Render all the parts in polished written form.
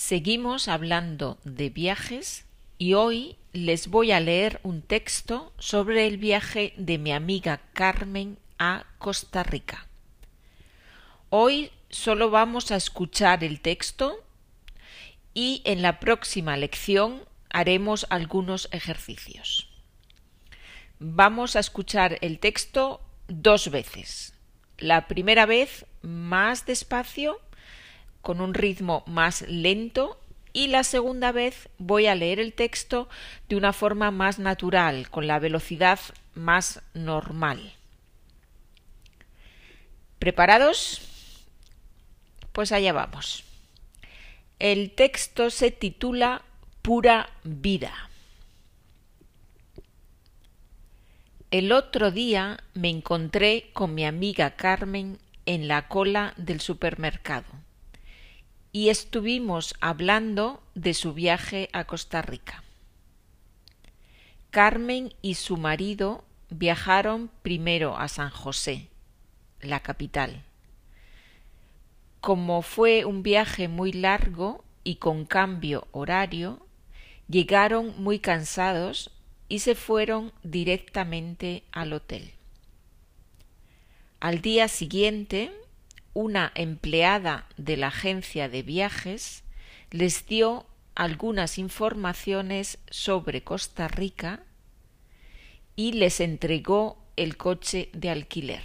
Seguimos hablando de viajes y hoy les voy a leer un texto sobre el viaje de mi amiga Carmen a Costa Rica. Hoy solo vamos a escuchar el texto y en la próxima lección haremos algunos ejercicios. Vamos a escuchar el texto 2 veces. La primera vez más despacio, con un ritmo más lento, y la segunda vez voy a leer el texto de una forma más natural, con la velocidad más normal. ¿Preparados? Pues allá vamos. El texto se titula Pura vida. El otro día me encontré con mi amiga Carmen en la cola del supermercado y estuvimos hablando de su viaje a Costa Rica. Carmen y su marido viajaron primero a San José, la capital. Como fue un viaje muy largo y con cambio horario, llegaron muy cansados y se fueron directamente al hotel. Al día siguiente, una empleada de la agencia de viajes les dio algunas informaciones sobre Costa Rica y les entregó el coche de alquiler.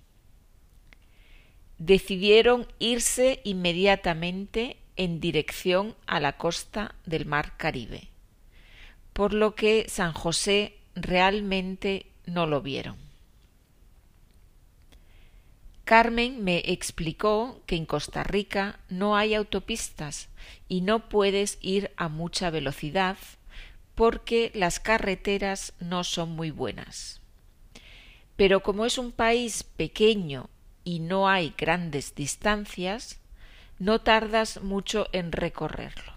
Decidieron irse inmediatamente en dirección a la costa del Mar Caribe, por lo que San José realmente no lo vieron. Carmen me explicó que en Costa Rica no hay autopistas y no puedes ir a mucha velocidad porque las carreteras no son muy buenas. Pero como es un país pequeño y no hay grandes distancias, no tardas mucho en recorrerlo.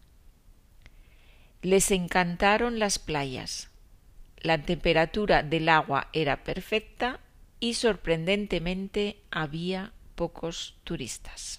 Les encantaron las playas. La temperatura del agua era perfecta y sorprendentemente había pocos turistas.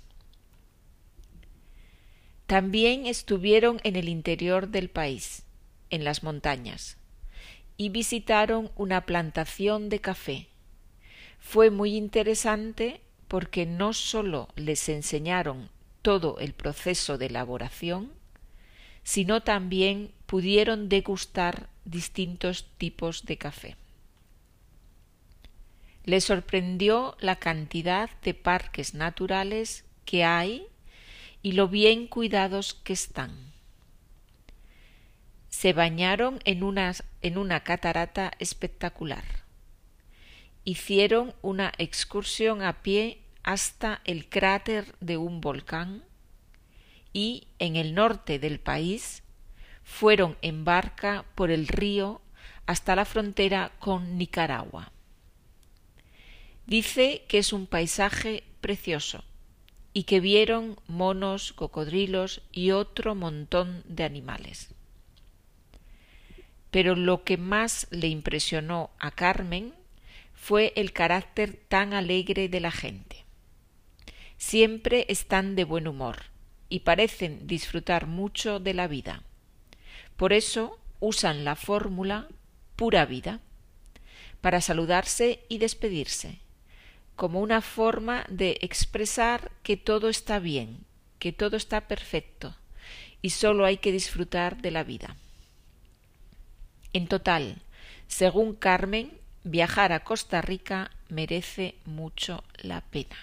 También estuvieron en el interior del país, en las montañas, y visitaron una plantación de café. Fue muy interesante porque no sólo les enseñaron todo el proceso de elaboración, sino también pudieron degustar distintos tipos de café. Les sorprendió la cantidad de parques naturales que hay y lo bien cuidados que están. Se bañaron en una catarata espectacular. Hicieron una excursión a pie hasta el cráter de un volcán y en el norte del país fueron en barca por el río hasta la frontera con Nicaragua. Dice que es un paisaje precioso y que vieron monos, cocodrilos y otro montón de animales. Pero lo que más le impresionó a Carmen fue el carácter tan alegre de la gente. Siempre están de buen humor y parecen disfrutar mucho de la vida. Por eso usan la fórmula pura vida para saludarse y despedirse, como una forma de expresar que todo está bien, que todo está perfecto y solo hay que disfrutar de la vida. En total, según Carmen, viajar a Costa Rica merece mucho la pena.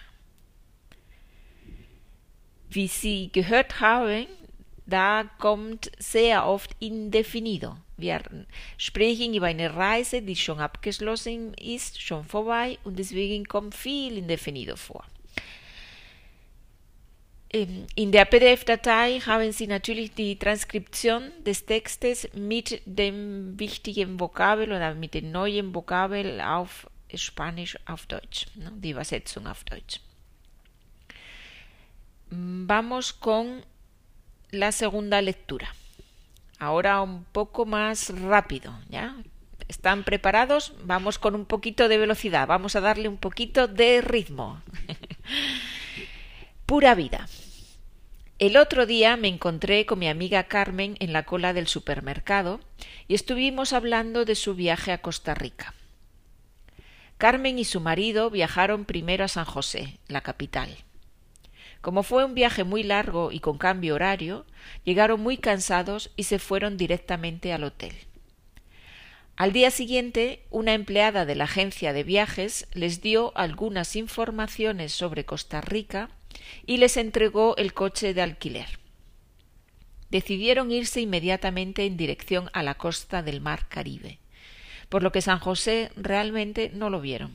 Wie Sie gehört haben, da kommt sehr oft indefinido. Wir sprechen über eine Reise, die schon abgeschlossen ist, schon vorbei, und deswegen kommt viel indefinido vor. In der PDF-Datei haben Sie natürlich die Transkription des Textes mit dem wichtigen Vokabel oder mit dem neuen Vokabel auf Spanisch auf Deutsch, die Übersetzung auf Deutsch. Vamos con la segunda lectura. Ahora un poco más rápido, ¿ya? ¿Están preparados? Vamos con un poquito de velocidad, vamos a darle un poquito de ritmo. Pura vida. El otro día me encontré con mi amiga Carmen en la cola del supermercado y estuvimos hablando de su viaje a Costa Rica. Carmen y su marido viajaron primero a San José, la capital. Como fue un viaje muy largo y con cambio horario, llegaron muy cansados y se fueron directamente al hotel. Al día siguiente, una empleada de la agencia de viajes les dio algunas informaciones sobre Costa Rica y les entregó el coche de alquiler. Decidieron irse inmediatamente en dirección a la costa del Mar Caribe, por lo que San José realmente no lo vieron.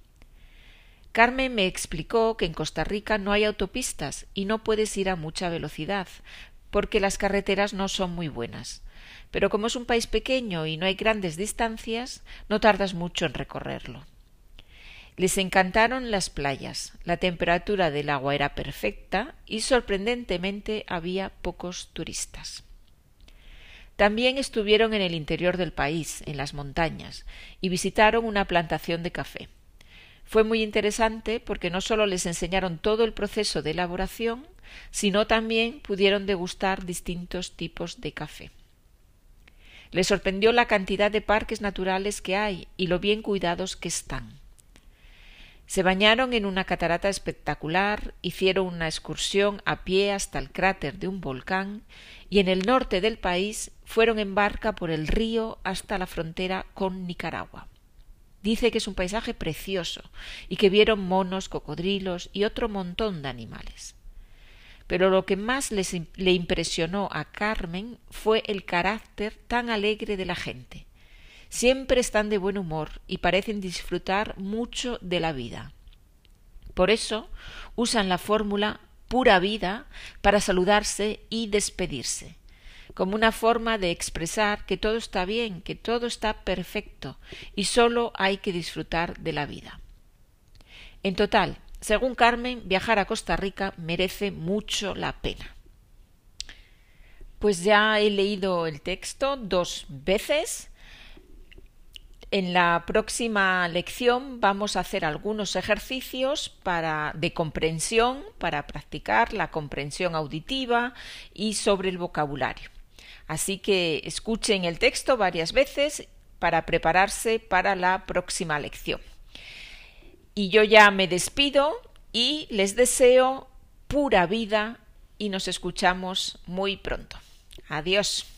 Carmen me explicó que en Costa Rica no hay autopistas y no puedes ir a mucha velocidad, porque las carreteras no son muy buenas. Pero como es un país pequeño y no hay grandes distancias, no tardas mucho en recorrerlo. Les encantaron las playas, la temperatura del agua era perfecta y sorprendentemente había pocos turistas. También estuvieron en el interior del país, en las montañas, y visitaron una plantación de café. Fue muy interesante porque no solo les enseñaron todo el proceso de elaboración, sino también pudieron degustar distintos tipos de café. Les sorprendió la cantidad de parques naturales que hay y lo bien cuidados que están. Se bañaron en una catarata espectacular, hicieron una excursión a pie hasta el cráter de un volcán y en el norte del país fueron en barca por el río hasta la frontera con Nicaragua. Dice que es un paisaje precioso y que vieron monos, cocodrilos y otro montón de animales. Pero lo que más le impresionó a Carmen fue el carácter tan alegre de la gente. Siempre están de buen humor y parecen disfrutar mucho de la vida. Por eso usan la fórmula pura vida para saludarse y despedirse, como una forma de expresar que todo está bien, que todo está perfecto y solo hay que disfrutar de la vida. En total, según Carmen, viajar a Costa Rica merece mucho la pena. Pues ya he leído el texto 2 veces. En la próxima lección vamos a hacer algunos ejercicios de comprensión para practicar la comprensión auditiva y sobre el vocabulario. Así que escuchen el texto varias veces para prepararse para la próxima lección. Y yo ya me despido y les deseo pura vida y nos escuchamos muy pronto. Adiós.